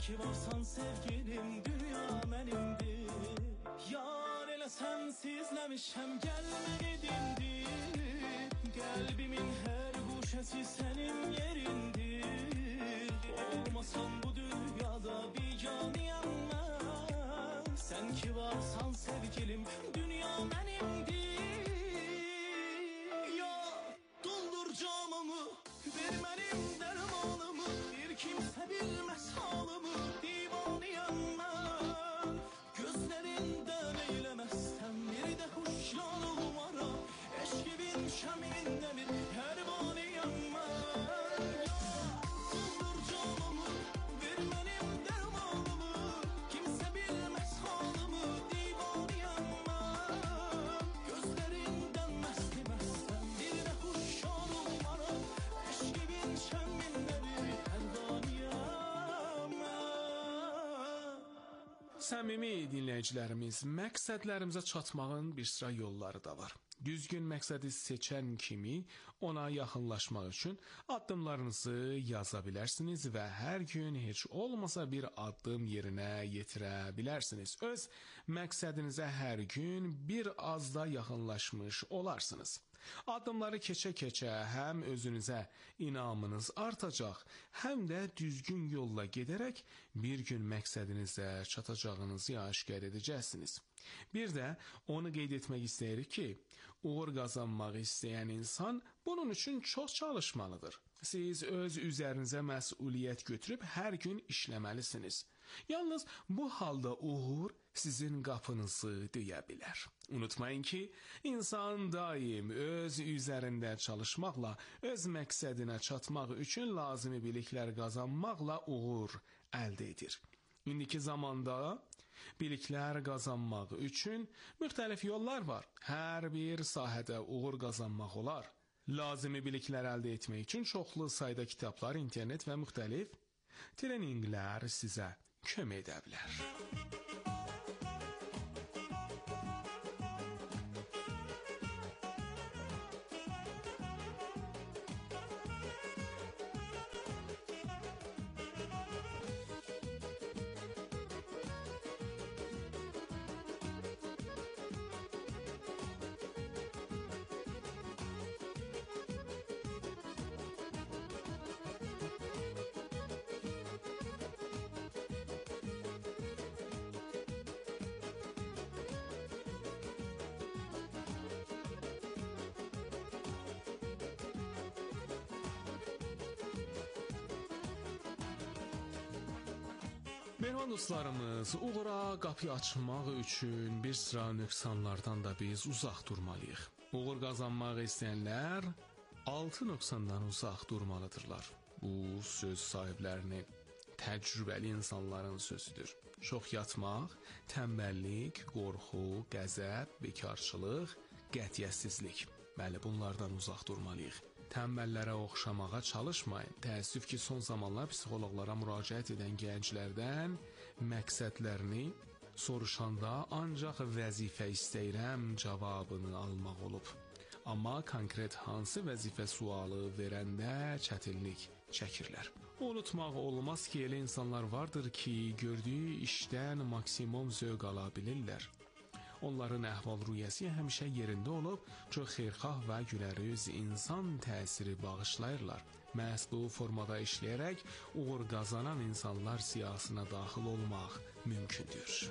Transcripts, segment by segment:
ki varsan sevgilim, dünya benimdir. Yar elə sensizləmişəm, gəlmə gedimdir. Kalbimin her guşesi senin yerindir. Olmasan bu dünyada bir caniyem ben. Sen ki varsan sevgilim, dünya benimdir. Ya doldur camımı, ver benim dermanımı. Bir kimse bilmez halımı, divaniyem ben. Gözlerinden eylemezsem bir de hoş yanım var. Eşkibin şeminde bir pervaneyem ben. Ya doldur camımı, ver benim dermanımı. Kimse bilmez halımı, divaneyem ben. Gözlerinden meslemezsem bir de hoş yanım var. Eşkibin şeminde bir pervaneyem ben. Səmimi dinləyicilərimiz, məqsədlərimizə çatmağın bir sıra yolları da var. Düzgün məqsədi seçən kimi ona yaxınlaşmaq üçün addımlarınızı yaza bilərsiniz və hər gün heç olmasa bir addım yerinə yetirə bilərsiniz. Öz məqsədinizə hər gün bir az da yaxınlaşmış olarsınız. Addımları keçə-keçə həm özünüzə inamınız artacaq, həm də düzgün yolla gedərək bir gün məqsədinizə çatacağınızı aşkar edəcəksiniz. Bir də onu qeyd etmək istəyirik ki, uğur qazanmaq istəyən insan bunun üçün çox çalışmalıdır. Siz öz üzərinizə məsuliyyət götürüb hər gün işləməlisiniz. Yalnız bu halda uğur sizin qapınızı döyə bilər. Unutmayın ki, insan daim öz üzərində çalışmaqla, öz məqsədinə çatmaq üçün lazımi biliklər qazanmaqla uğur əldə edir. İndiki zamanda biliklər qazanmaq üçün müxtəlif yollar var. Hər bir sahədə uğur qazanmaq olar. Lazımi biliklər əldə etmək üçün çoxlu sayda kitablar, internet və müxtəlif treninqlər sizə kömək edə bilər. Mehman dostlarımız, uğura qapı açmaq üçün bir sıra nöqsanlardan da biz uzaq durmalıyıq. Uğur qazanmaq istəyənlər 6 nöqsandan uzaq durmalıdırlar. Bu söz sahiblərinin, təcrübəli insanların sözüdür. Çox yatmaq, tənbəllik, qorxu, qəzəb, bekarçılıq, qətiyyətsizlik. Bəli, bunlardan uzaq durmalıyıq. Tənbəllərə oxşamağa çalışmayın. Təəssüf ki, son zamanlar psixoloqlara müraciət edən gənclərdən məqsədlərini soruşanda ancaq vəzifə istəyirəm cavabını almaq olub. Amma konkret hansı vəzifə sualı verəndə çətinlik çəkirlər. Unutmaq olmaz ki, elə insanlar vardır ki, gördüyü işdən maksimum zövq ala bilirlər. Onların əhval-ruhiyyəsi həmişə yerində olub, çox xeyirxah və gülərüz insan təsiri bağışlayırlar. Məhz bu formada işləyərək uğur qazanan insanlar siyasına daxil olmaq mümkündür.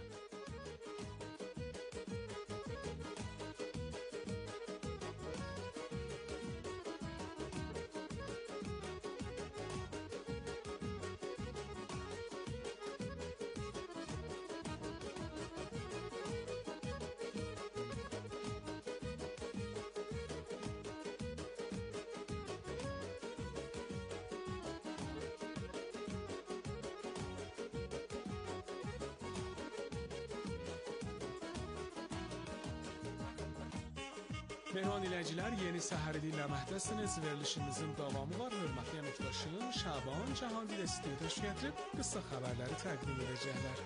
Mehman dinləyicilər, yeni səhər dinləməkdəsiniz. Verilişimizin davamı var. Hörmətli əməkdaşım Şaban Cahangir stüdiyoya təşrif gətirib qısa xəbərləri təqdim edəcəklər.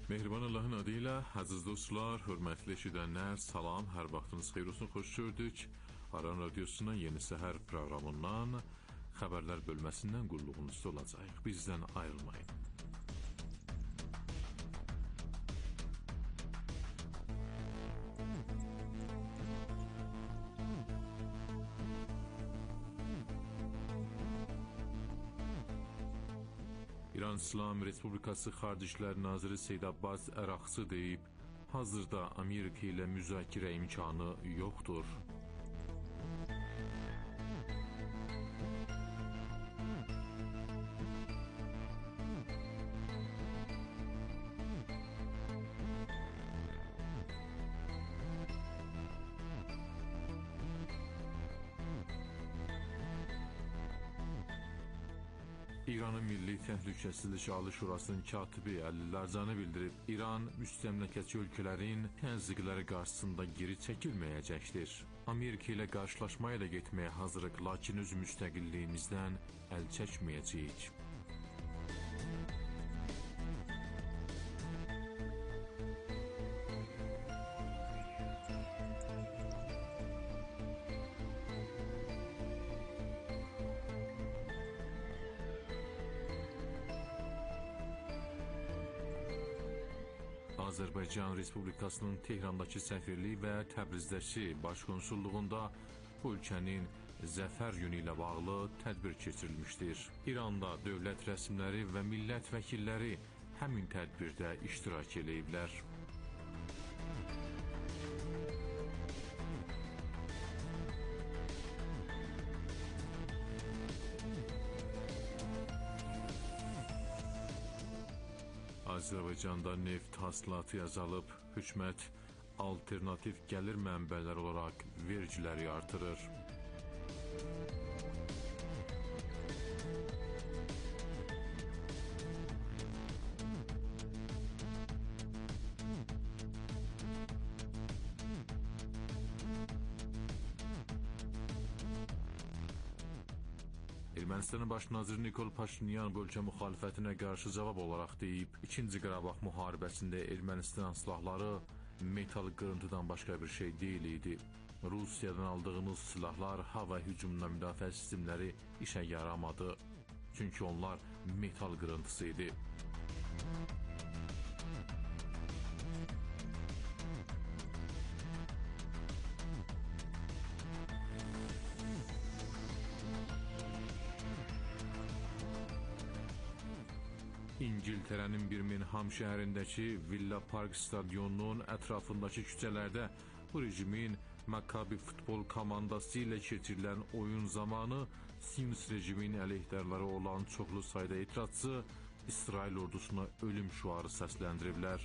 Mehriban Allahın adıyla, əziz dostlar, hörmətli eşidənlər, salam, hər vaxtınız xeyir olsun, xoş gördük. Aran Radiosunun Yeni Səhər proqramından, xəbərlər bölməsindən qulluğunuzda olacaq. Bizdən ayrılmayın. İran İslam Respublikası Xarici İşlər Naziri Seyyid Abbas Əraqçı deyib, hazırda Amerika ilə müzakirə imkanı yoxdur. İranın Milli Təhlükəsizlik Ali Şurasının katibi Əli Lərcanı bildirib, İran müstəmləkəçi ölkələrin təzyiqləri qarşısında geri çəkilməyəcəkdir. Amerika ilə qarşılaşmaya da getməyə hazırıq, lakin öz müstəqilliyimizdən əl çəkməyəcəyik. Azərbaycan Respublikasının Tehrandakı səfirliyi və Təbrizdəki başkonsulluğunda bu ölkənin zəfər günü ilə bağlı tədbir keçirilmişdir. İranda dövlət rəsmiləri və millət vəkilləri həmin tədbirdə iştirak ediblər. Azərbaycanda neft hasilatı azalıb, hökumət alternativ gəlir mənbələri olaraq vergiləri artırır. Ermənistanın baş naziri Nikol Paşinyan bölgə müxalifətinə qarşı cavab olaraq deyib, 2-ci Qarabağ müharibəsində Ermənistan silahları metal qırıntıdan başqa bir şey deyil idi. Rusiyadan aldığımız silahlar hava hücumundan müdafiə sistemləri işə yaramadı. Çünki onlar metal qırıntısı idi. İngiltərənin Birmingham şəhərindəki Villa Park stadionunun ətrafındakı küçələrdə bu rejimin Maccabi futbol komandası ilə keçirilən oyun zamanı Sionist rejimin əleyhdarları olan çoxlu sayda etirazçı İsrail ordusuna ölüm şüarı səsləndiriblər.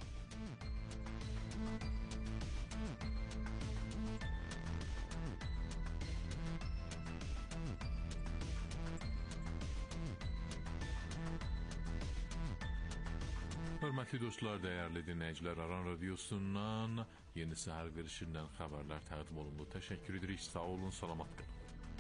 Hörmətli dostlar, dəyərli dinləyicilər, Aran Radiosundan Yeni Səhər verişindən xəbərlər təqdim olundu. Təşəkkür edirik, sağ olun, salamat qalın.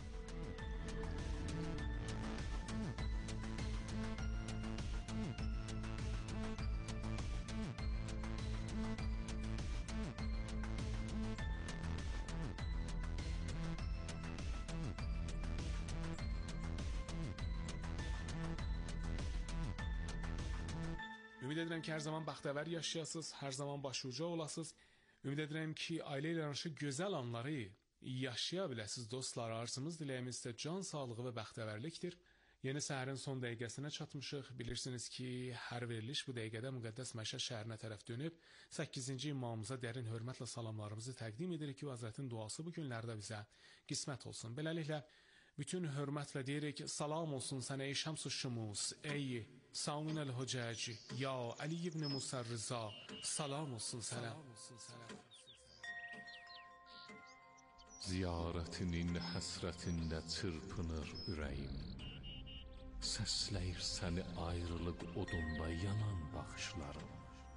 Ümid edirəm ki, hər zaman bəxtəvər yaşayasınız, hər zaman başuca olasınız. Ümid edirəm ki, ailə ilə yanaşı gözəl anları yaşaya biləsiniz dostlar. Arzumuz, diləyimiz də can sağlığı və bəxtəvərlikdir. Yeni səhərin son dəqiqəsinə çatmışıq. Bilirsiniz ki, hər veriliş bu dəqiqədə Müqəddəs Məşəd şəhərinə tərəf dönüb 8-ci imamımıza dərin hörmətlə salamlarımızı təqdim edirik ki, Həzrətin duası bu günlərdə bizə qismət olsun. Beləliklə, bütün hörmətlə deyirik, salam olsun sənə ey Şəms-ü Şumus, ey Samin el-Hücəc, ya Ali ibn Musa Rıza, salam olsun sənə. Ziyarətinin həsrətində çırpınır ürəyim. Səsləyir səni ayrılıq odunda yanan baxışlarım.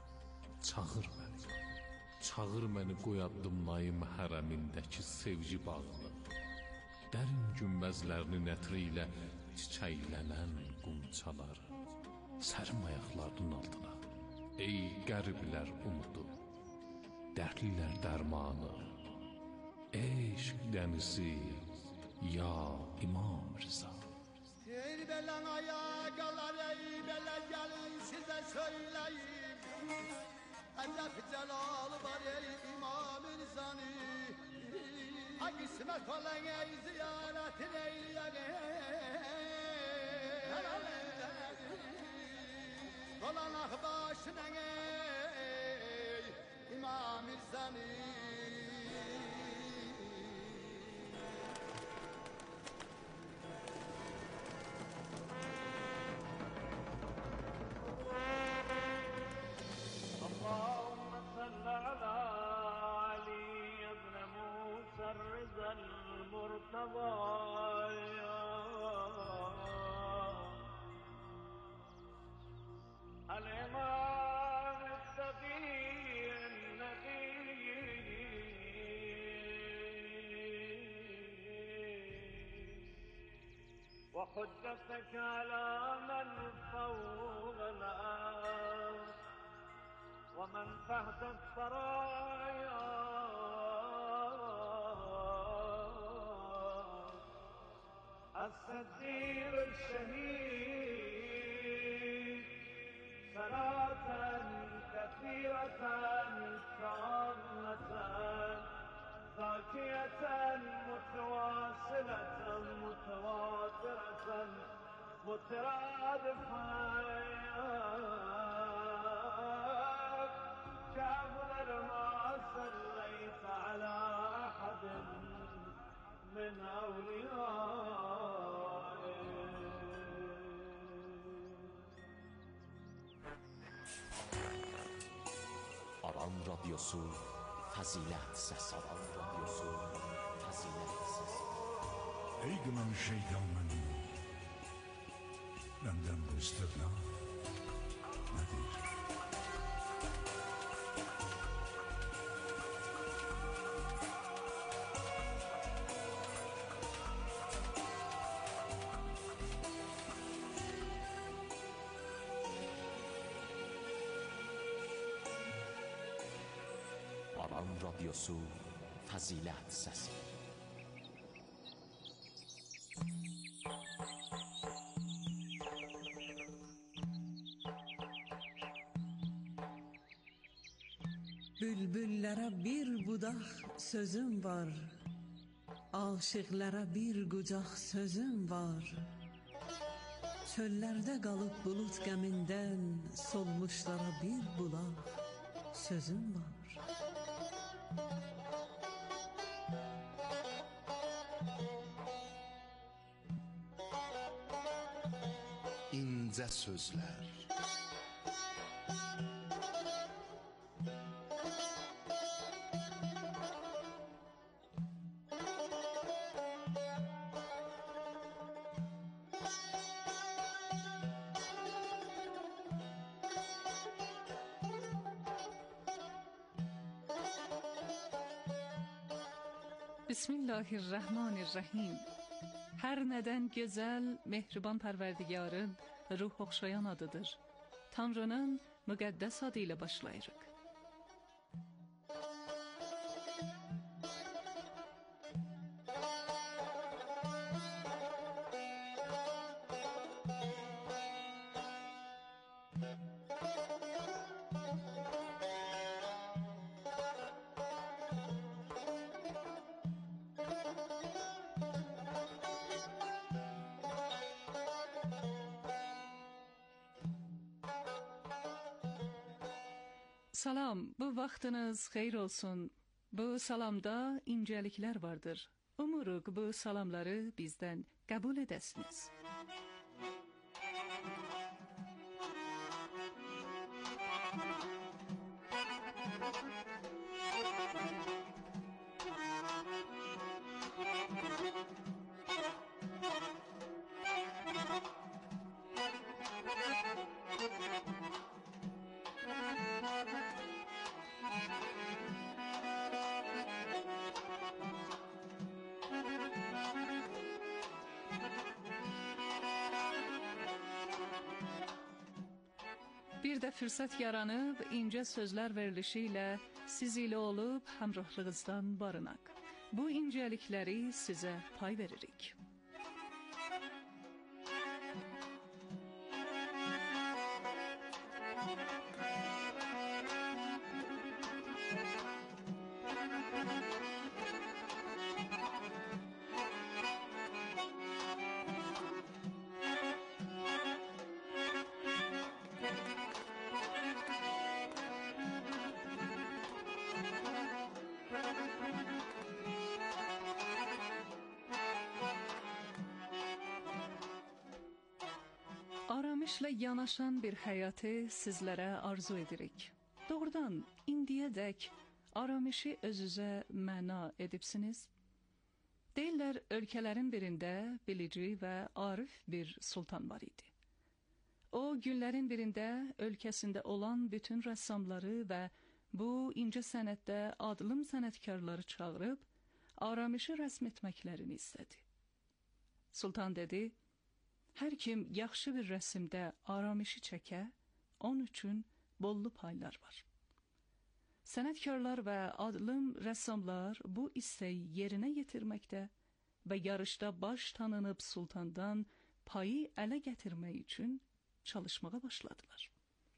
Çağır məni qoyadımlayım hərəmindəki sevgi bağını. Dərin günbəzlərinin ətri ilə çiçəklənən qunçaları. Sərim ayaqlarının altına, Ey qəriblər umudu, dərdlilər dərmanı, eşq dənizi, ya İmam Rıza. Ey belen ayakalar, ey belen gelin size söyleyeyim. Acep celal var ey İmam-ı Rıza'nı. Ha kısmet olan ey ziyaretin olan ahbaşına ey İmam-ı Rıza'nı. اللهم صل على علي بن موسى الرضا المرتضى الإمام التقي النبي وحجتك على من فوق الأرض ومن تحت الثرايا الصديق الشهيد صلاة كثيرة تامة ذاكية متواصلة متواترة مترادفة كأفضل ما صليت على أحد من أوليائك. Aran Radyosu Fazilet Sesi. Aran Radyosu Fazilet Sesi. Ey gınan şeytanın, benden bu istirna nedir? Aran Radyosu Fazilet Sesi. Bülbüllərə bir budaq sözüm var, aşıqlara bir qucaq sözüm var. Çöllərdə qalıb bulut qəmindən solmuşlara bir bulaq sözüm var. İnce sözler. Bismillahirrahmanirrahim. Hər nədən gözəl, mehriban Pərverdigarın ruh oxşayan adıdır. Tanrının müqəddəs adı ilə başlayırıq. Salam, bu vaxtınız xeyir olsun. Bu salamda incəliklər vardır. Umuruq bu salamları bizdən qəbul edəsiniz. Bir də fürsət yaranıb, incə sözlər verilişi ilə siz ilə olub həmrəhlığınızdan barınaq. Bu incəlikləri sizə pay veririk. Aramışla yanaşan bir həyatı sizlərə arzu edirik. Doğrudan, indiyədək aramışı özünüzə məna edibsiniz. Deyirlər, ölkələrin birində bilici və arif bir sultan var idi. O, günlərin birində ölkəsində olan bütün rəssamları və bu incə sənətdə adlım sənətkarları çağırıb, aramışı rəsm etməklərini istədi. Sultan dedi, hər kim yaxşı bir rəsmdə aramışı çəkə, onun üçün bollu paylar var. Sənətkarlar və adlım rəssamlar bu istəyi yerinə yetirməkdə və yarışda baş tanınıb sultandan payı ələ gətirmək üçün çalışmağa başladılar.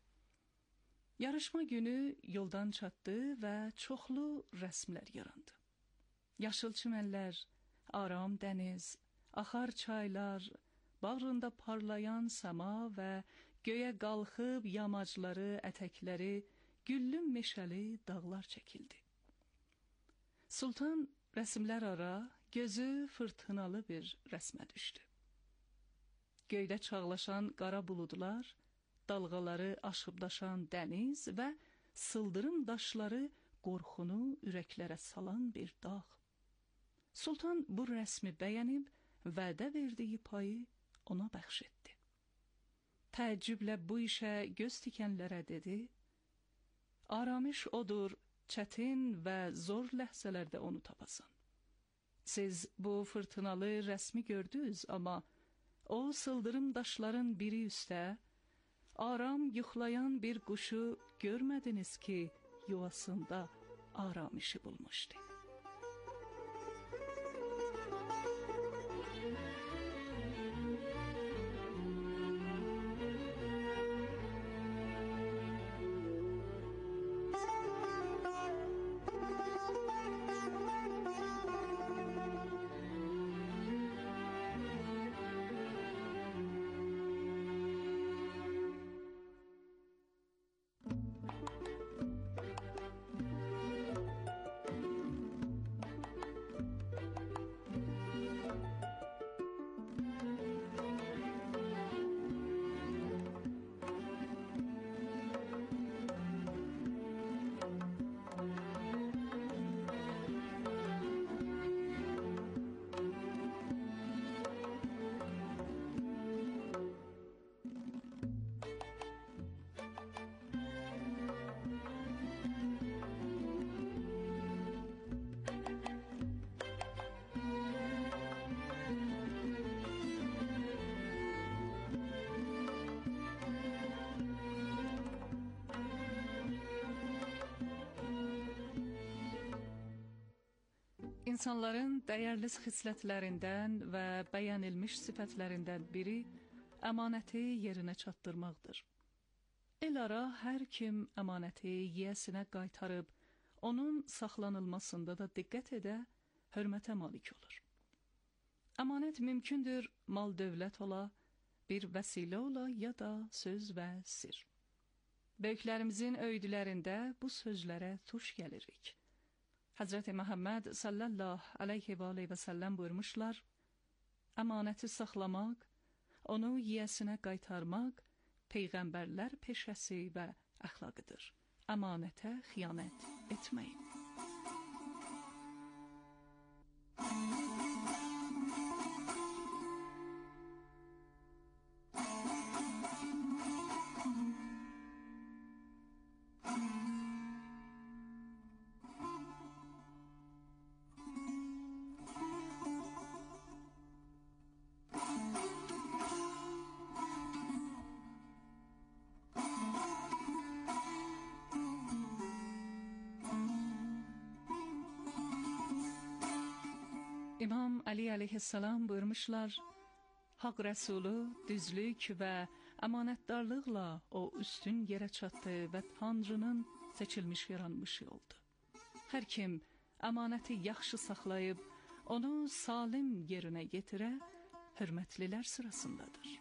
Yarışma günü yoldan çatdı və çoxlu rəsmlər yarandı. Yaşıl çimənlər, aram dəniz, axar çaylar, bağrında parlayan səma və göyə qalxıb yamacları, ətəkləri, güllü meşəli dağlar çəkildi. Sultan rəsmlər ara gözü fırtınalı bir rəsmə düşdü. Göydə çağlaşan qara buludlar, dalğaları aşıb-daşan dəniz və sıldırım daşları qorxunu ürəklərə salan bir dağ. Sultan bu rəsmi bəyənib, vədə verdiyi payı ona bəxş etdi. Təəccüblə bu işə göz tikənlərə dedi, aramış odur, çətin və zor ləhzələrdə onu tapasan. Siz bu fırtınalı rəsmi gördünüz, amma o sıldırım daşların biri üstə, aram yuxlayan bir quşu görmədiniz ki, yuvasında aramışı bulmuşdu. İnsanların dəyərli xislətlərindən və bəyənilmiş sifətlərindən biri əmanəti yerinə çatdırmaqdır. El ara hər kim əmanəti yiyəsinə qaytarıb, onun saxlanılmasında da diqqət edə, hörmətə malik olur. Əmanət mümkündür mal-dövlət ola, bir vəsilə ola ya da söz və sir. Böyüklərimizin öydülərində bu sözlərə tuş gəlirik. Həzrəti Məhəmməd sallallahu aleyhi və aleyhi və səlləm buyurmuşlar, əmanəti saxlamaq, onu yiyəsinə qaytarmaq, peyğəmbərlər peşəsi və əxlaqıdır. Əmanətə xiyanət etməyin. İmam Ali aleyhisselam buyurmuşlar, Hak Resulü düzlük ve emanetdarlıkla o üstün yere çattı ve Tanrı'nın seçilmiş yaranmışı oldu. Her kim emaneti yaxşı saxlayıb, onu salim yerine getire, hürmetliler sırasındadır.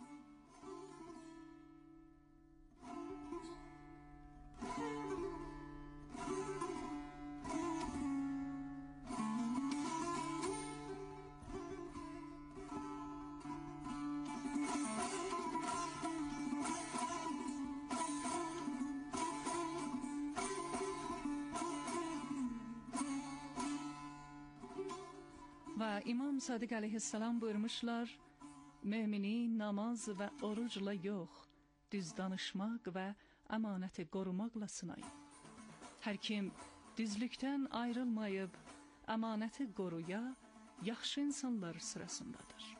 Ve İmam Sadık aleyhisselam buyurmuşlar, mümini namaz ve orucla yok, düz danışmak ve emaneti korumakla sınayın. Her kim düzlükten ayrılmayıp emaneti koruya, yaxşı insanlar sırasındadır.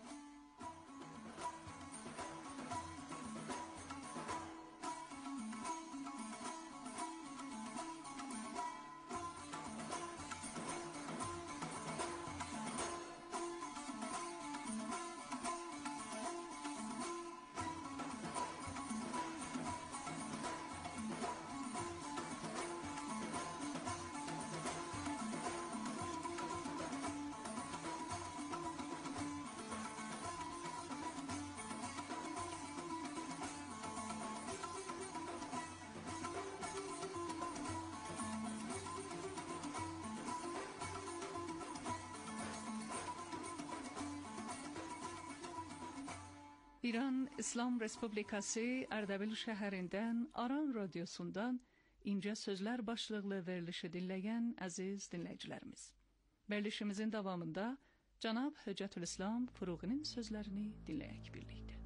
İran İslam Respublikası Erdebil şəhərindən Aran Radyosu'ndan ince sözler başlıqlı verilişi dinleyen aziz dinleyicilerimiz. Verilişimizin davamında Cenab Hüccetülislam Furuği'nin sözlerini dinleyek birlikte.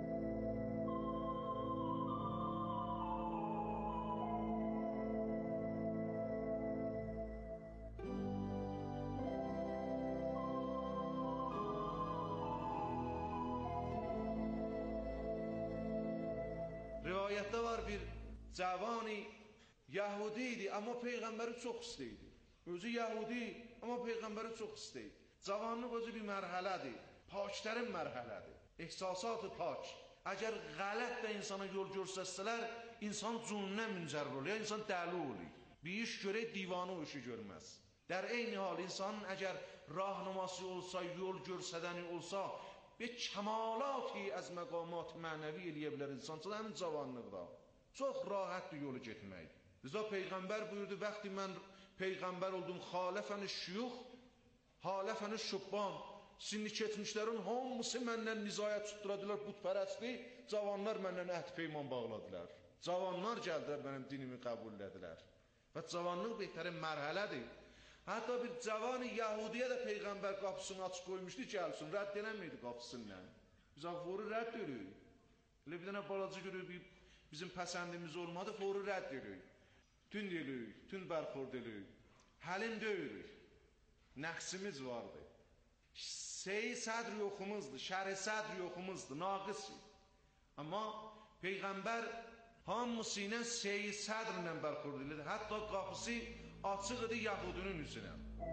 Rivayette var bir cavani Yahudiydi ama peygamberi çok isteydi. Özü Yahudi ama peygamberi çok isteydi. Cavanlıq özü bir mərhələdir. Paklərin mərhələdir. Ehsasat-ı pak. Əgər qələt də insana yol görsətsələr, insan cununə müncərr olur, insan dəli olur. Bir iş görək, divanı o işi görməz. در این حال insan əgər rahnuması olsa, yol görsədəni olsa, bir kəmalati az məqamat mənəvi eləyə bilər insan. Həmin cavanlıqda çox rahatdır yolu getmək. Rıza Peyğəmbər buyurdu, vaxtı mən Peyğəmbər oldum, xaləfəni şuyux, haləfəni şubban, sinni keçmişlərin hamısı məndən nizayət tutduradılar, budpərəstli, cavanlar məndən əhd peyman bağladılar. Cavanlar gəldilər, mənim dinimi qəbul edilər. Və cavanlıq behtərin mərhələdir. Hətta bir cavan Yahudiyə də Peyğəmbər qapısını açıq qoymuşdu, gəlsin, rədd eləməydi qapısından. Biz foru rədd edirik. Elə bir dənə balacı görürük, bizim pəsəndimiz olmadı, foru rədd edirik. Tünd edirik, tünd bərxord edirik. Həlim döyürük. Nəqsimiz vardı. Sey sədr yoxumuzdur, şəri sədr yoxumuzdur, naqısdır. Amma Peyğəmbər hamısı ilə sey sədrlə bərxord edir. Hətta qapısı açıq idi Yahudinin üzünə.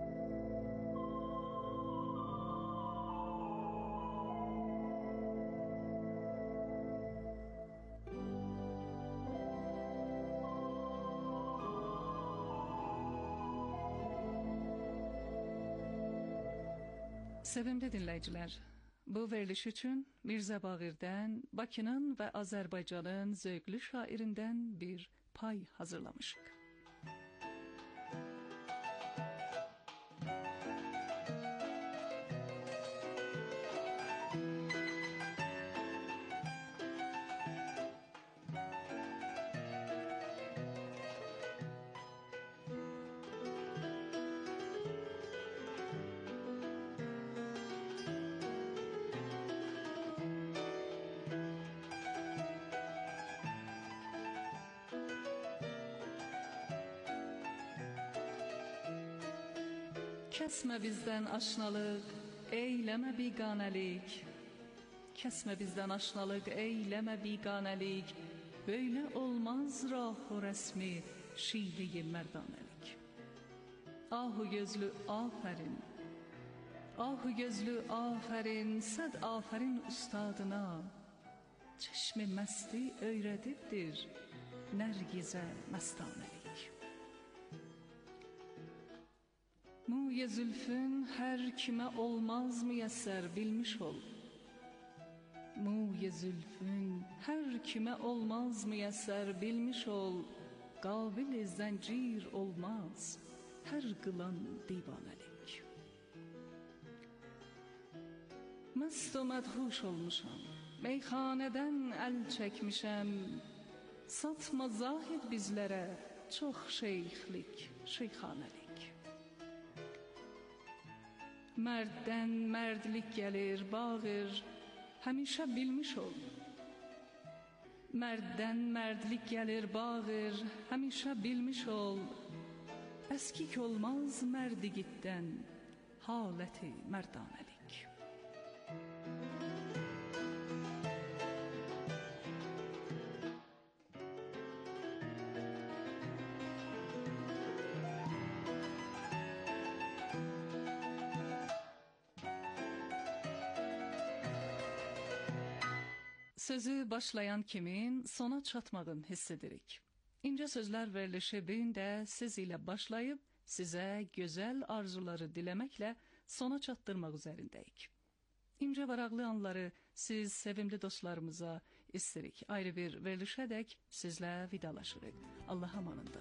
Sevimli dinleyiciler, bu veriliş için Mirza Bağır'dan, Bakı'nın ve Azerbaycan'ın zövklü şairinden bir pay hazırlamışık. Kesme bizden aşnalık, eyleme biganelik. Kesme bizden aşnalık, eyleme biganelik. Böyle olmaz rah-ı resmi, şive-i merdanelik. Ahu gözlü aferin, Ahu gözlü aferin, sad aferin ustadına. Çeşmi mesti öğredibdir Nergize mestanelik. Muye zülfün her kime olmaz müyesser bilmiş ol. Muye zülfün her kime olmaz müyesser bilmiş ol. Kabil zencir olmaz her kılan divanelik. Mest و medhuş olmuşam, meyhaneden el çekmişem. Satma zahid bizlere çok şeyhlik, şeyhanelik. Merdden merdlik gelir bağır, hemişe bilmiş ol. Merdden merdlik gelir bağır, hemişe bilmiş ol. Eskik olmaz merdigitten, haleti merdanelik. Sözü başlayan kimin sona çatmadığını hissedirik. İnce sözler verilişi birinde siz ile başlayıp size güzel arzuları dilemekle sona çattırmak üzerindeyik. İnce varaqlı anları siz sevimli dostlarımıza istirik. Ayrı bir verilişe dek sizle vidalaşırıq. Allah'a emanında.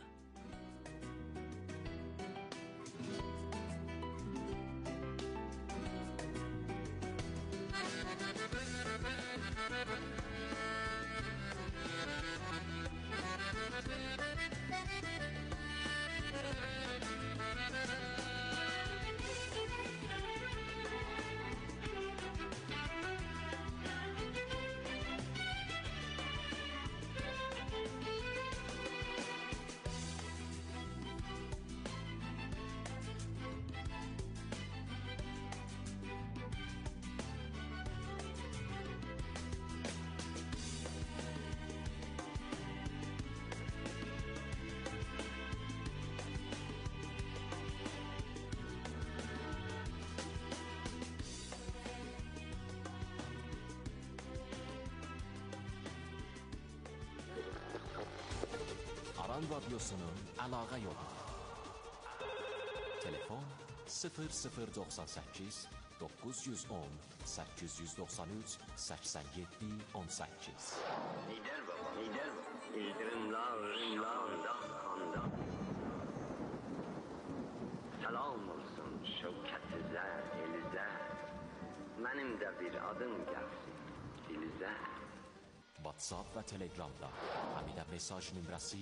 Aran Radyosu'nun əlaqə yolu. Telefon 0098 910 893 87 18. Lider baba, lider baba. İldırımlar kanda. Selam olsun şevketize, elize. Benim de bir adım gelsin dilize. WhatsApp və Telegramda həmidə mesaj nömrəsi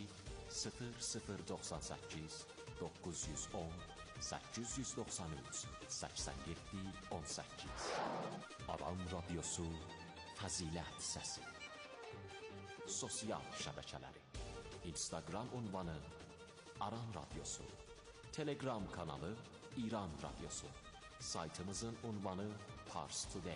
0098 910 893 87 18. Aran Radyosu Fəzilət Səsi. Sosial şəbəkələri. Instagram ünvanı Aran Radyosu. Telegram kanalı İran Radyosu. Saytımızın ünvanı Pars Today.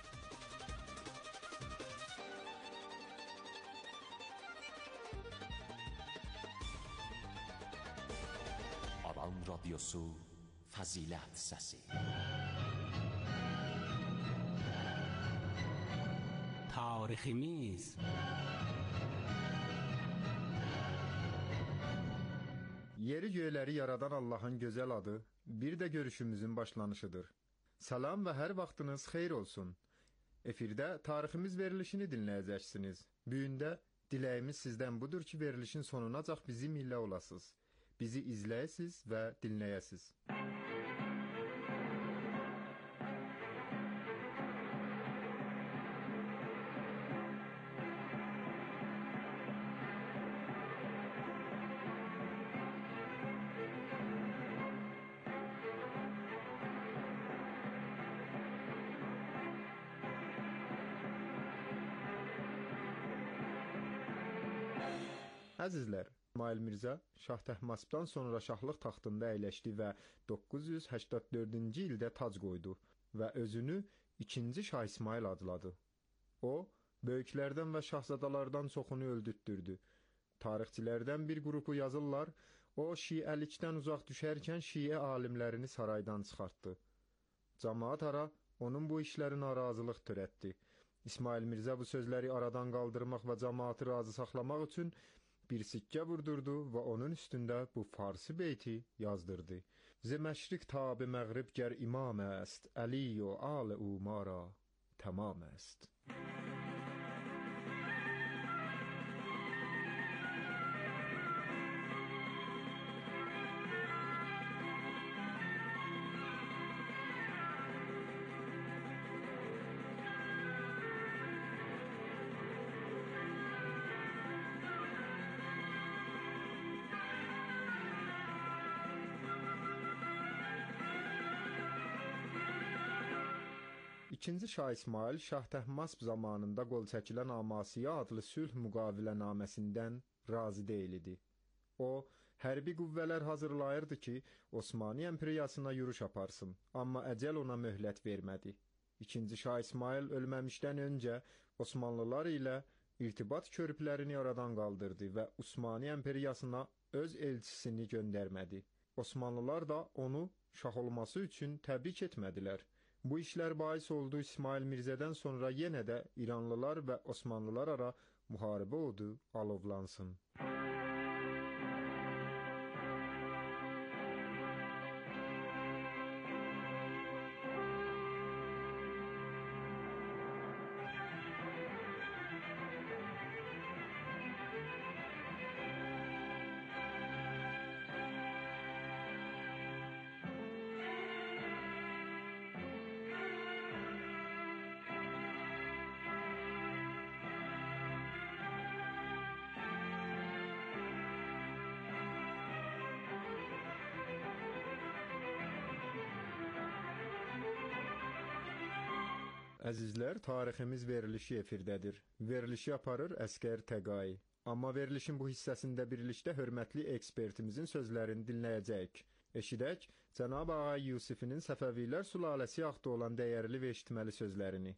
Aran Radyosu Fəzilət Səsi. Tariximiz. Yeri göyləri yaradan Allahın gözəl adı bir də görüşümüzün başlanışıdır. Salam və hər vaxtınız xeyir olsun. Efirdə tariximiz verilişini dinləyəcəksiniz. Bu gündə diləyimiz sizdən budur ki, verilişin sonunacaq bizimlə olasınız. Bizi izləyəsiniz və dinləyəsiniz. Əzizlər, İsmail Mirzə Şah Təhmasibdən sonra şahlıq taxtında əyləşdi və 984-cü ildə tac qoydu və özünü 2-ci Şah İsmail adladı. O, böyüklərdən və şahzadalardan çoxunu öldürtdürdü. Tarixçilərdən bir qrupu yazırlar, o şiəlikdən uzaq düşərkən şiə alimlərini saraydan çıxartdı. Camaat ara onun bu işləri narazılıq törətdi. İsmail Mirzə bu sözləri aradan qaldırmaq və camaatı razı saxlamaq üçün bir sikkə vurdurdu və onun üstündə bu farsi beyti yazdırdı. Z məşriq ta be məğrib gər imam است علی و آل او ما را تمام است. İkinci Şah İsmail Şah Təhmasp zamanında qol çəkilən Amasiyyə adlı sülh müqavilənaməsindən razı deyil idi. O, hərbi qüvvələr hazırlayırdı ki, Osmanlı imperiyasına yürüş aparsın, amma əcəl ona möhlət vermədi. İkinci Şah İsmail ölməmişdən öncə Osmanlılar ilə irtibat körpülərini aradan qaldırdı və Osmanlı imperiyasına öz elçisini göndərmədi. Osmanlılar da onu şah olması üçün təbrik etmədilər. Bu işlər bais oldu İsmail Mirzədən sonra yenə də İranlılar və Osmanlılar ara müharibə odu alovlansın. Əzizlər, tariximiz verilişi efirdədir. Verilişi aparır Əsgər Təqai. Amma verilişin bu hissəsində birlikdə hörmətli ekspertimizin sözlərini dinləyəcəyik. Eşidək, Cənab Ağay Yusifinin Səfəvilər sülaləsi haqqında olan dəyərli və eşitməli sözlərini.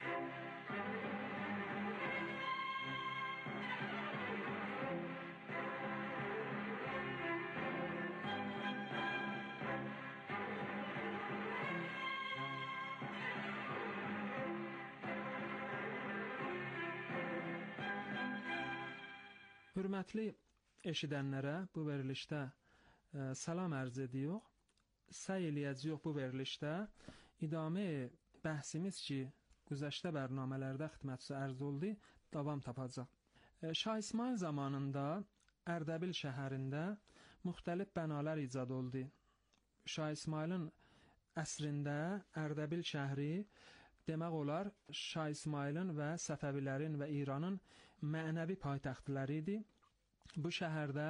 Hörmətli eşidənlərə bu verilişdə salam ərz ediyor. Səy eləyəcəyik bu verilişdə idamə bəhsimiz ki, güzəştə bərnamələrdə xidmətçi ərz oldu, davam tapacaq. Şah İsmail zamanında Ərdəbil şəhərində müxtəlif bənalar icad oldu. Şah İsmailin əsrində Ərdəbil şəhəri demək olar Şah İsmailin və Səfəvilərin və İranın mənəvi paytaxtları idi. Bu şəhərdə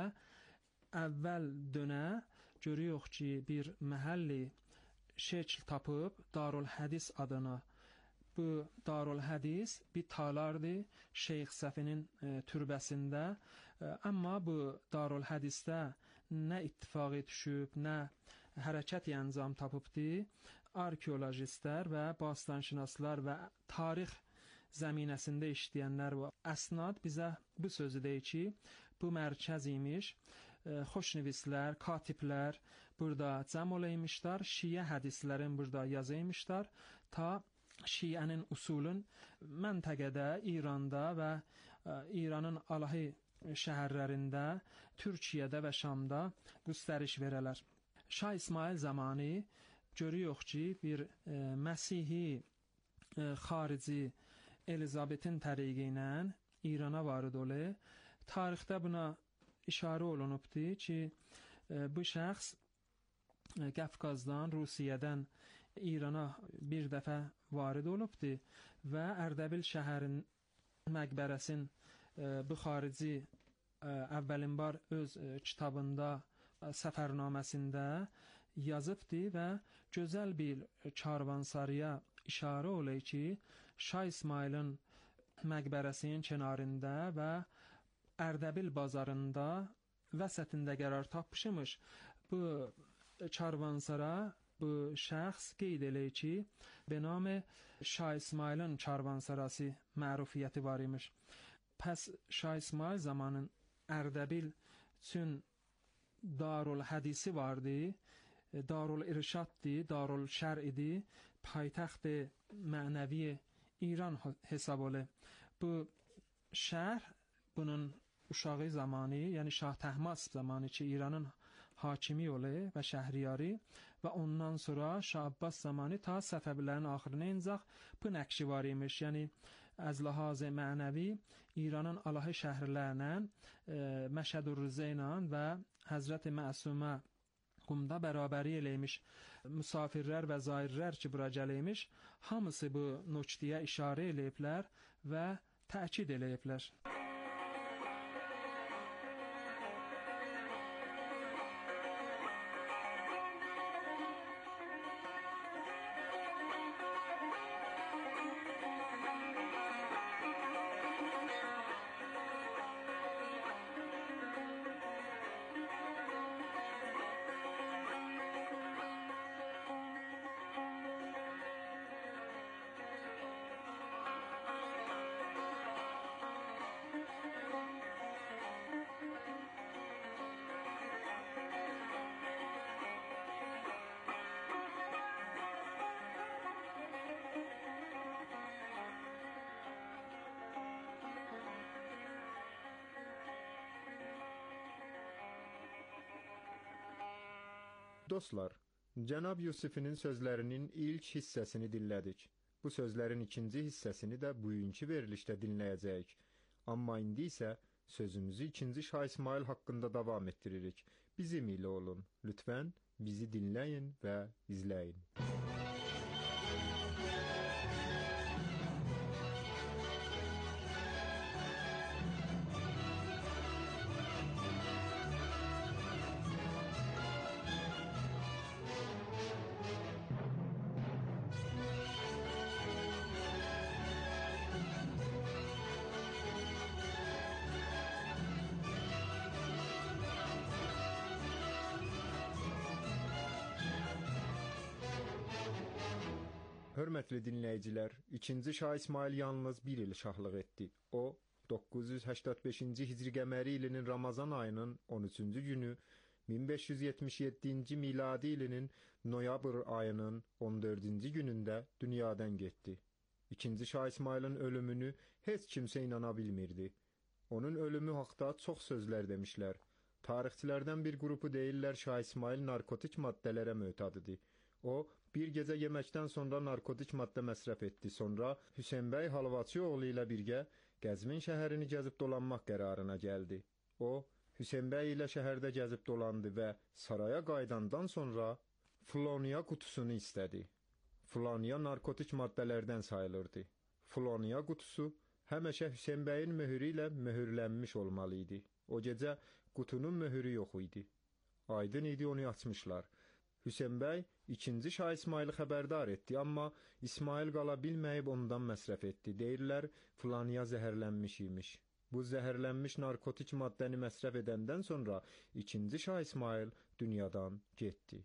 əvvəl dönə görüyoruz ki, bir məhəlli şəkil tapıb Darul Hədis adına. Bu Darul Hədis bir talardı Şeyx Səfinin türbəsində. Amma bu Darul Hədisdə nə ittifaqı düşüb, nə hərəkət əncam tapıbdı. Arkeologistlər və bastanşinaslar və tarix zəminəsində işləyənlər və əsnad bizə bu sözü deyir ki, bu mərkəz imiş, xoşnivistlər, katiblər burada cəm olaymışlar, şiə hədislərin burada yazıymışlar, ta şiənin usulun məntəqədə, İranda və İranın alahi şəhərlərində, Türkiyədə və Şamda göstəriş verələr. Şah İsmail zamanı görüyoruz ki, bir Məsihi xarici Elizabetin təriqi ilə İrana varid olur. Tarixdə buna işarə olunubdu ki, bu şəxs Qafqazdan, Rusiyədən İrana bir dəfə varid olubdu və Ərdəbil şəhərinin məqbərəsin bu xarici əvvəlinbar öz kitabında, səfərnaməsində yazıbdı və gözəl bir karvansarıya işarə olur ki, Şah İsmailin məqbərəsinin kənarında və Ərdəbil bazarında vəsətində qərar tapmışmış. Bu karvansara bu şəxs qeyd edir ki, be nam Şah İsmailin karvansarası mərufiyyəti var imiş. Pəs Şah İsmail zamanın Ərdəbil üçün Darul Hədisi vardı, Darul İrşaddi, Darul Şər idi. پایتخت معنوی ایران hesab olur. Bu şəhər bunun uşağı zamanı, yəni Şah Təhmasp zamanı ki İranın hakimi olur və şəhriyarı və ondan sonra Şah Abbas zamanı ta Səfəvilərin axırına incaq bu nəqşi var imiş. Yəni az ləhaz mənəvi İranın alahi şəhərlərinə Məşhədür-Rızə ilə və Həzrət Məsumə Qumda bərabəri eləymiş müsafirlər və zairlər ki bura gələymiş, hamısı bu nöqtəyə işarə eləyiblər və təkid eləyiblər. Dostlar, Cənab Yusifinin sözlərinin ilk hissəsini dinlədik. Bu sözlərin ikinci hissəsini də bugünkü verilişdə dinləyəcəyik. Amma indi isə sözümüzü ikinci Şah İsmail haqqında davam etdiririk. Bizim ilə olun. Lütfən bizi dinləyin və izləyin. Hörmətli dinləyicilər, 2-ci Şah İsmail yalnız bir il şahlıq etdi. O, 985-ci Hicri qəməri ilinin Ramazan ayının 13-cü günü, 1577-ci miladi ilinin noyabr ayının 14-cü günündə dünyadan getdi. 2-ci Şah İsmailin ölümünü heç kimsə inana bilmirdi. Onun ölümü haqda çox sözlər demişlər. Tarixçilərdən bir qrupu deyirlər Şah İsmail narkotik maddələrə mötədidir. O, bir gecə yeməkdən sonra narkotik maddə məsrəf etdi. Sonra Hüseyn bəy Halvaçı oğlu ilə birgə Qəzvin şəhərini gəzib dolanmaq qərarına gəldi. O, Hüseyn bəy ilə şəhərdə gəzib dolandı və saraya qayıdandan sonra Floniya qutusunu istədi. Floniya narkotik maddələrdən sayılırdı. Floniya qutusu həmişə Hüseyn bəyin möhürü ilə möhürlənmiş olmalı idi. O gecə qutunun möhürü yox idi. Aydın idi, onu açmışlar. Hüseyn bəy 2-ci Şah İsmaili xəbərdar etdi, amma İsmail qala bilməyib ondan məsrəf etdi. Deyirlər, Flaniya zəhərlənmiş imiş. Bu zəhərlənmiş narkotik maddəni məsrəf edəndən sonra 2-ci Şah İsmail dünyadan getdi.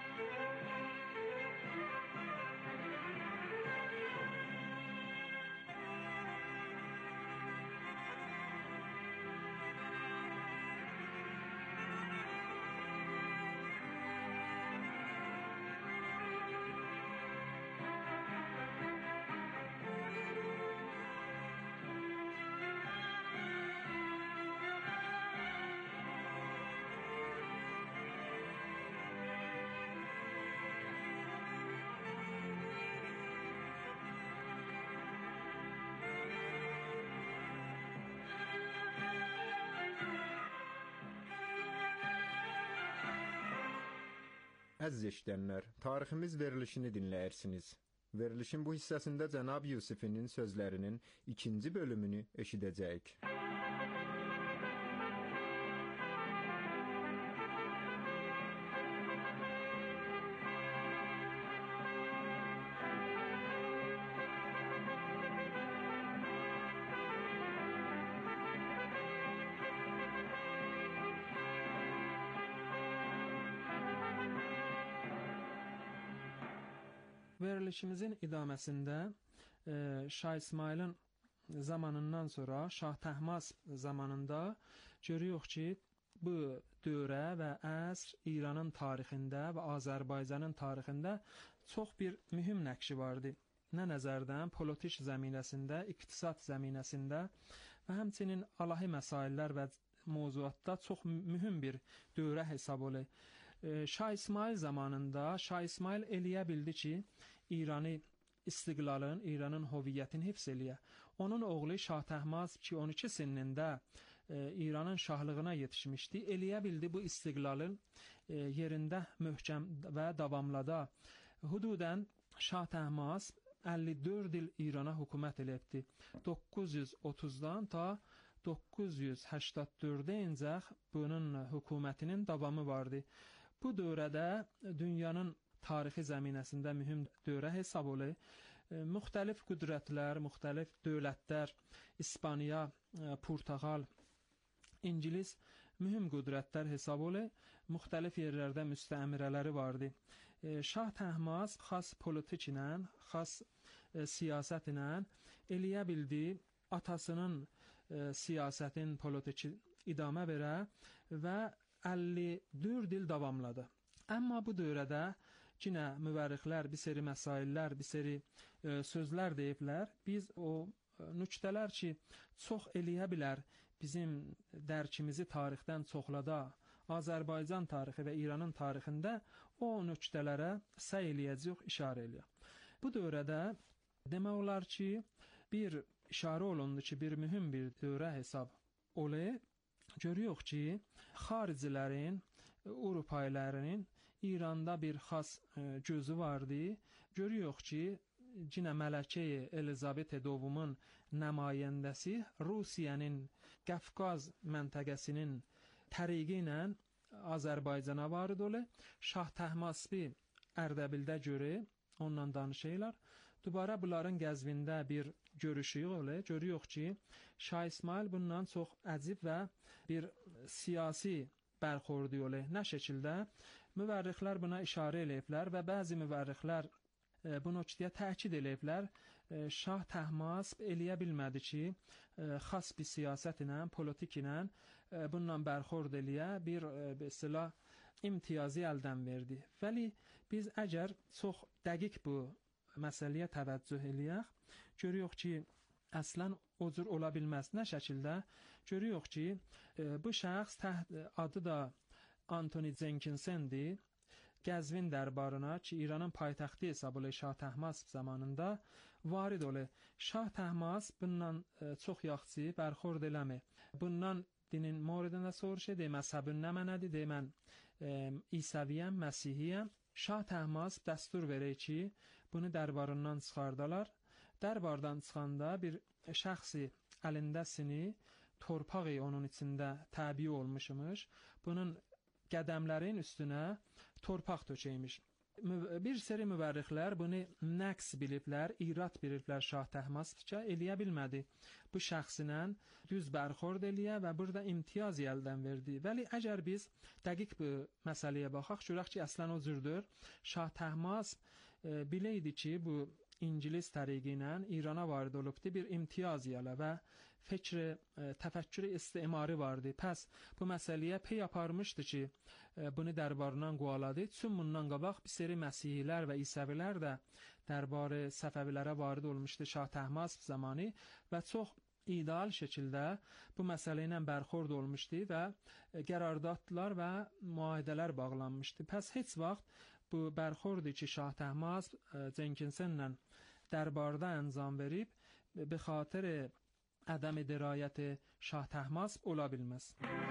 Əziz eşidənlər, tariximiz verilişini dinləyirsiniz. Verilişin bu hissəsində Cənab Yusifinin sözlərinin 2-ci bölümünü eşidəcəyik. Verilişimizin idaməsində Şah İsmailin zamanından sonra Şah Təhmasp zamanında görüyoruz ki, bu dövrə və əsr İranın tarixində və Azərbaycanın tarixində çox bir mühüm nəqşi vardı. Nə nəzərdən politik zəminəsində, iqtisad zəminəsində və həmçinin alahi məsaillər və mövzuatda çox mühüm bir dövrə hesab olur. Şah İsmail zamanında Şah İsmail eləyə bildi ki, İranı istiqlalın, İranın hüviyyətini hifz eləyə. Onun oğlu Şah Təhmasp ki 12 sinində İranın şahlığına yetişmişdi, eləyə bildi bu istiqlalın yerində möhkəm və davamlada. Hududən Şah Təhmasp 54 il İrana hökumət eləyibdi. 930-dan ta 984-də bunun hökumətinin davamı vardı. Bu dövrədə dünyanın tarixi zəminəsində mühüm dövrə hesab olur. Müxtəlif qüdrətlər, müxtəlif dövlətlər, İspaniya, Portuqal, İngilis mühüm qüdrətlər hesab olur. Müxtəlif yerlərdə müstəmirələri vardı. Şah Təhmasp xas politik ilə, xas siyasət ilə eləyə bildi atasının siyasətin politiki idamə verə və 54 il davamladı. Amma bu dövrədə yenə müvərrixlər bir seri məsaillər, bir seri sözlər deyiblər. Biz o nöqtələr ki, çox eləyə bilər bizim dərkimizi tarixdən çoxlada, Azərbaycan tarixi və İranın tarixində o nöqtələrə səy eləyəcək, işarə eləyək. Bu dövrədə demək olar ki, bir işarə olundu ki, bir mühüm bir dövrə hesab olur. Görüyoruz ki, xaricilərin, Avropalıların İranda bir xas gözü vardı. Görüyoruz ki, yenə Mələkə Elizabet II-nun nümayəndəsi Rusiyanın Qafqaz məntəqəsinin təriqi ilə Azərbaycana varid olur. Şah Təhmaspi Ərdəbildə görür, onunla danışırlar. Dubara bunların Qəzvində bir görüşü olur. Görüyoruz ki, Şah İsmail bundan çox əcib və bir siyasi bərxordu olur. Nə şəkildə? Müvərrixlər buna işarə eləyiblər və bəzi müvərrixlər bu nöqtəyə təkid eləyiblər. Şah Təhmasp eləyə bilmədi ki, xas bir siyasət ilə, politik ilə bundan bərxord eləyə bir silah imtiyazı əldən verdi. Vəli biz əgər çox dəqiq bu məsələyə təvəccüh eləyək, görüyoruz ki, əslən o cür ola bilməz. Nə şəkildə? Görüyoruz ki, bu şəxs adı da Antoni Jenkinsendir. Qəzvin dərbarına ki, İranın paytaxtı hesab olur Şah Təhmasp zamanında varid olur. Şah Təhmasp bundan çox yaxşı bərxord eləmir. Bundan dinin moridində soruşur, deyir, məzhəbin nə mənədir, deyir, mən İsəviyəm, Məsihiyəm. Şah Təhmasp dəstur verir ki, bunu dərbarından çıxardalar. Dərbardan çıxanda bir şəxsi əlində sini, torpağı onun içində təbii olmuşmuş. Bunun qədəmlərin üstünə torpaq tökəymiş. Bir seri müvərrixlər bunu nəqs biliblər, irad biliblər Şah Təhmaspə, eləyə bilmədi. Bu şəxsinə düz bərxord eləyə və burada imtiyaz əldən verdi. Vəli əgər biz dəqiq bu məsələyə baxaq, görək ki, əslən o cürdür. Şah Təhmasp biləydi ki, bu İngilis təriqi ilə İrana varid olubdu, bir imtiyaz yalə və təfəkkürü istimari vardı. Pəs bu məsələyə pey aparmışdı ki, bunu dərbarından qovaladı. Çün bundan qabaq bir seri məsihilər və İsəvilər də dərbarı Səfəvilərə varid olmuşdu Şah Təhmasp zamanı və çox ideal şəkildə bu məsələ ilə bərxord olmuşdu və qərardatlar və müahidələr bağlanmışdı. Pəs heç vaxt bu bərxordu ki, Şah Təhmasp Jenkinsenlə dərbarda əncam verib, be xatir ədəm dirayət Şah Təhmasp ola bilməz.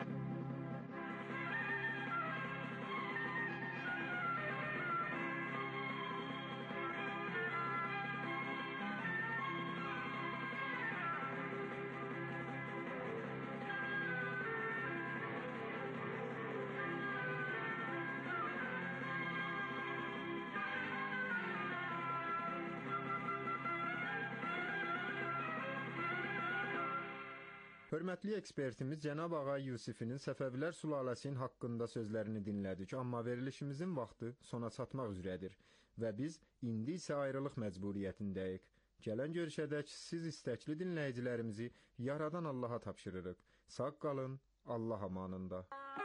Hörmətli ekspertimiz cənab Ağay Yusifinin Səfəvilər sülaləsinin haqqında sözlərini dinlədik, amma verilişimizin vaxtı sona çatmaq üzrədir və biz indi isə ayrılıq məcburiyyətindəyik. Gələn görüşədək siz istəkli dinləyicilərimizi yaradan Allaha tapşırırıq. Sağ qalın, Allah amanında.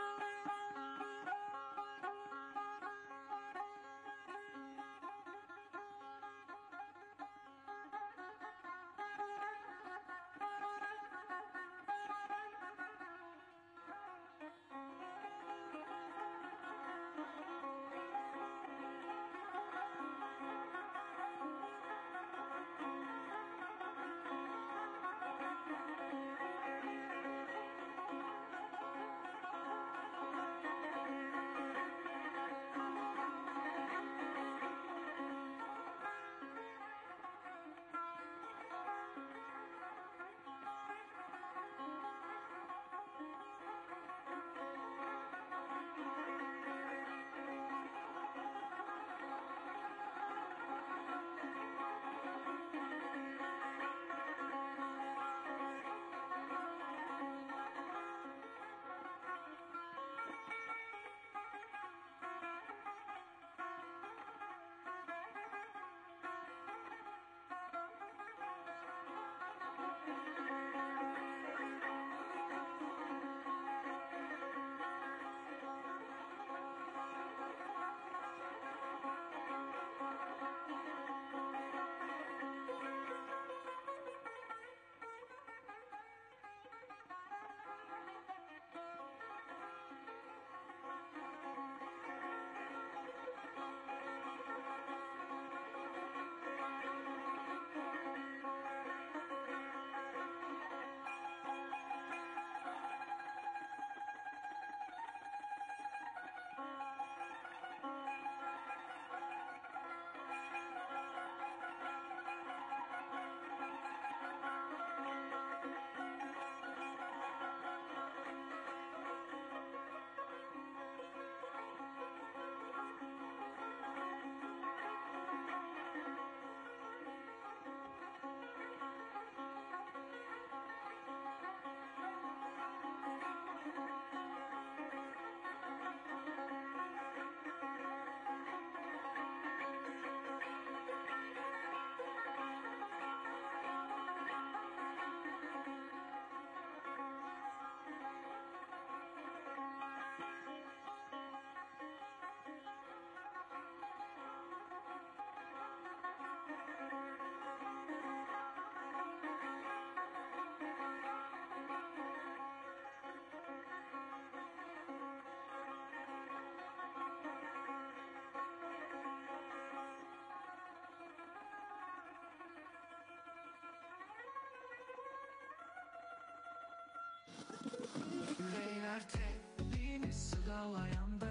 Yüreğler telini sıralayandı.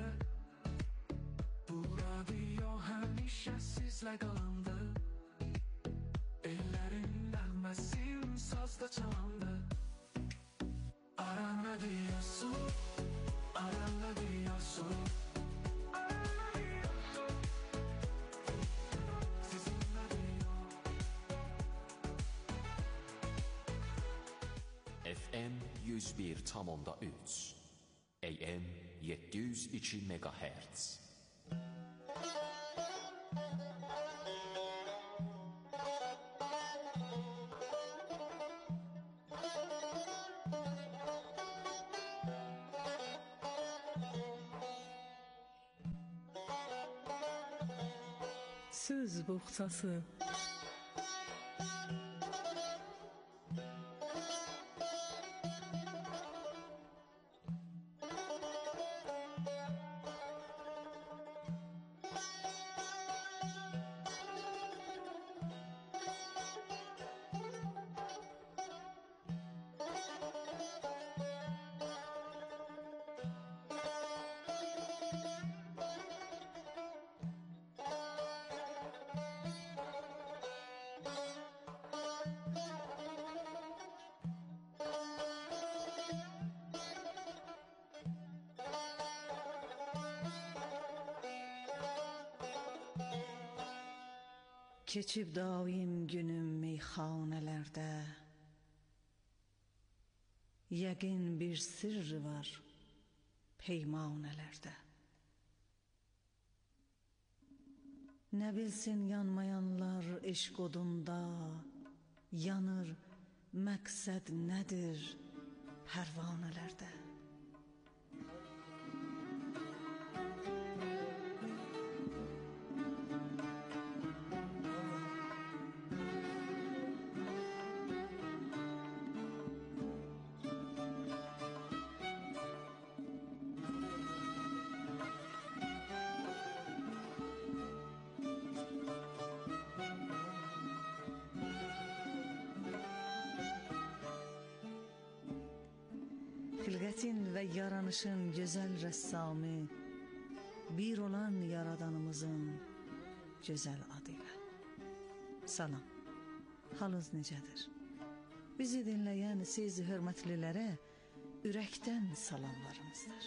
Bu radyo həmişə sizlə qalandı. Ellərin nəğməsin sazda çalandı. Aran radiosu, Aran radiosu. FM 101,3 AM 702 MHz. Söz boğçası. Keçib daim günüm meyxanələrdə. Yəqin bir sirr var peymanələrdə. Nə bilsin yanmayanlar eşq odunda, yanır məqsəd nədir pərvanələrdə. Xilqətin və yaranışın gözəl rəssamı, bir olan yaradanımızın gözəl adıyla. Salam, halınız necədir? Bizi dinləyən siz hörmətlilərə ürəkdən salamlarımızdır.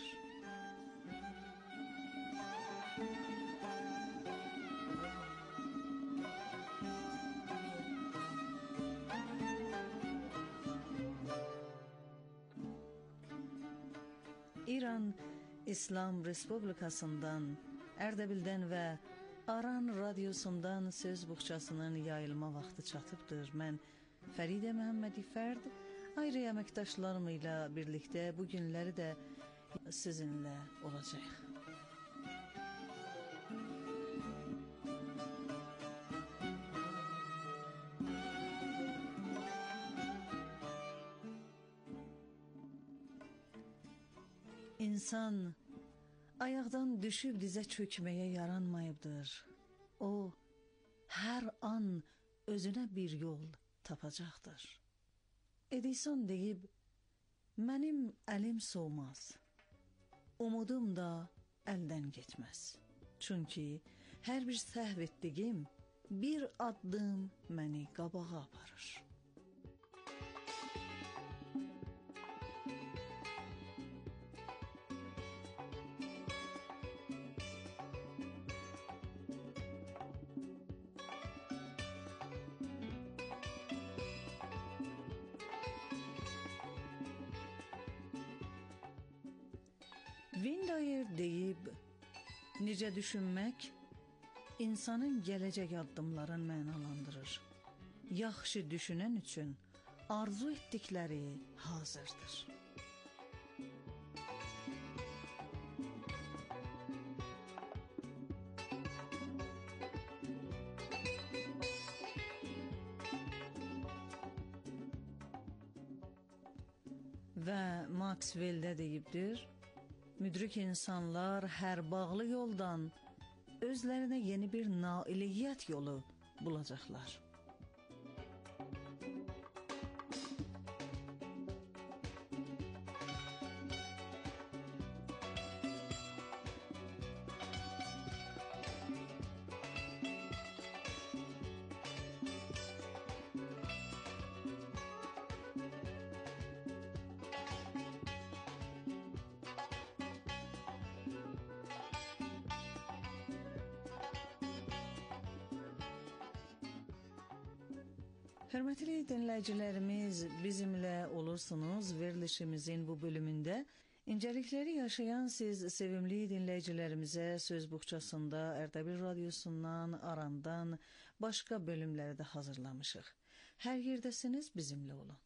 İran İslam Respublikasından, Ərdəbildən və Aran radiosundan söz buxçasının yayılma vaxtı çatıbdır. Mən Fəridə Məhəmmədi Fərd, ayrı əməkdaşlarım ilə birlikdə bu günləri də sizinlə olacaq. İnsan ayaqdan düşüb dizə çökməyə yaranmayıbdır. O, hər an özünə bir yol tapacaqdır. Edison deyib, mənim əlim soğumaz, umudum da əldən getməz. Çünki hər bir səhv etdiyim bir addım məni qabağa aparır. Windayer deyib, necə düşünmək insanın gələcək addımların mənalandırır. Yaxşı düşünən üçün arzu etdikləri hazırdır. Və Maxwell də deyibdir, müdrik insanlar hər bağlı yoldan özlərinə yeni bir nailiyyət yolu bulacaqlar. Hörmətli dinləyicilərimiz, bizimlə olursunuz verilişimizin bu bölümündə. İncəlikləri yaşayan siz sevimli dinləyicilərimizə söz buxçasında Ərdəbil radiosundan, Arandan başqa bölümləri də hazırlamışıq. Hər yerdəsiniz, bizimlə olun.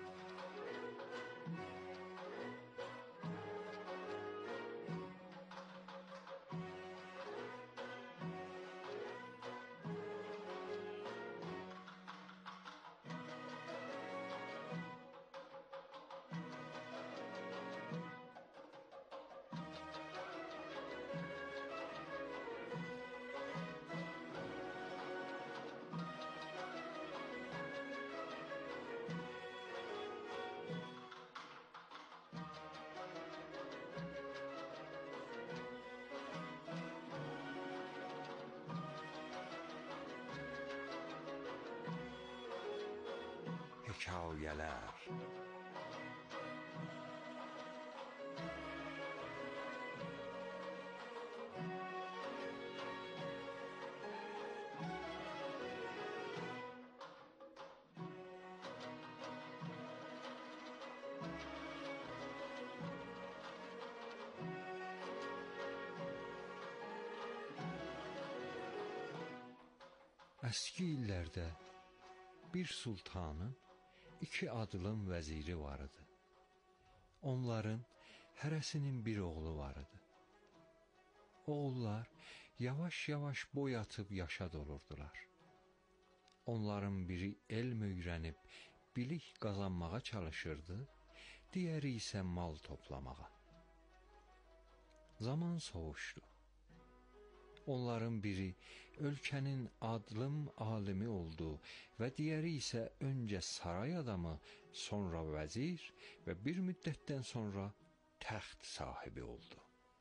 Hekayələr. Əski illərdə bir sultanın 2 adılım vəziri var idi. Onların hərəsinin bir oğlu var idi. Oğullar yavaş-yavaş boy atıb yaşa dolurdular. Onların biri elm öyrənib bilik qazanmağa çalışırdı, digəri isə mal toplamağa. Zaman soğuşdu. Onların biri ölkənin adlım alimi oldu və digəri isə öncə saray adamı, sonra vəzir və bir müddətdən sonra təxt sahibi oldu.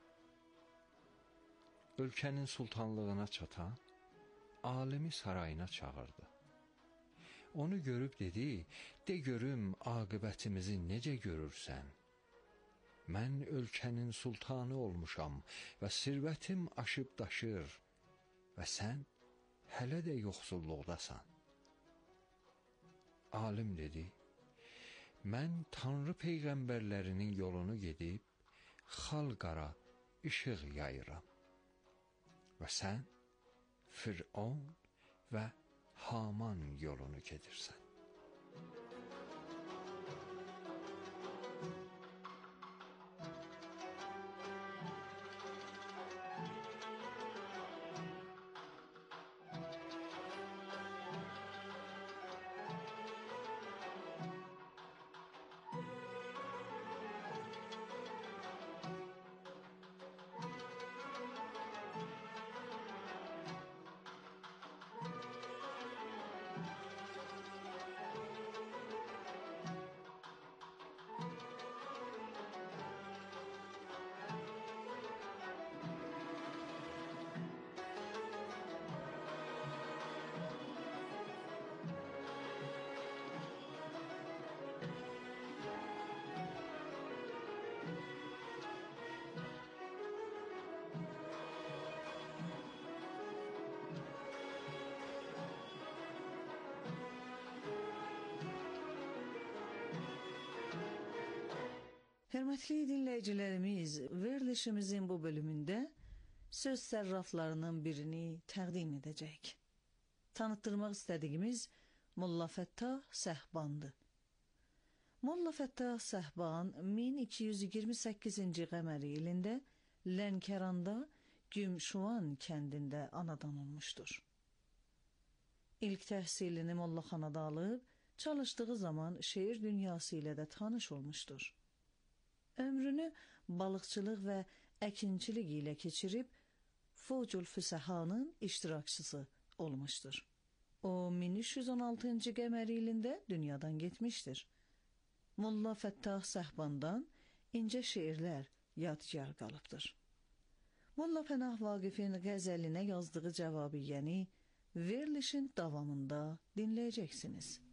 Ölkənin sultanlığına çatan alimi sarayına çağırdı. Onu görüb dedi, de görüm aqibətimizi necə görürsən? Mən ölkənin sultanı olmuşam və sirvətim aşıb daşır və sən hələ də yoxsulluqdasan. Alim dedi, mən Tanrı peyğəmbərlərinin yolunu gedib, xalqara işıq yayıram və sən Firon və Haman yolunu gedirsən. Hörmətli dinləyicilərimiz, verilişimizin bu bölümündə söz sərraflarının birini təqdim edəcək. Tanıtdırmaq istədiyimiz Molla Fəttah Səhbandır. Molla Fəttah Səhban 1228-ci qəməri ilində Lənkəranda Gümşuan kəndində anadan olmuşdur. İlk təhsilini mollaxanada alıb, çalışdığı zaman şeir dünyası ilə də tanış olmuşdur. Ömrünü balıqçılıq və əkinçilik ilə keçirib, Fucul Füsəhanın iştirakçısı olmuşdur. O, 1316-cı qəməri ilində dünyadan getmişdir. Molla Fəttah Səhbandan incə şeirlər yadigar qalıbdır. Molla Pənah Vaqifin qəzəlinə yazdığı cəvabiyyəni verilişin davamında dinləyəcəksiniz.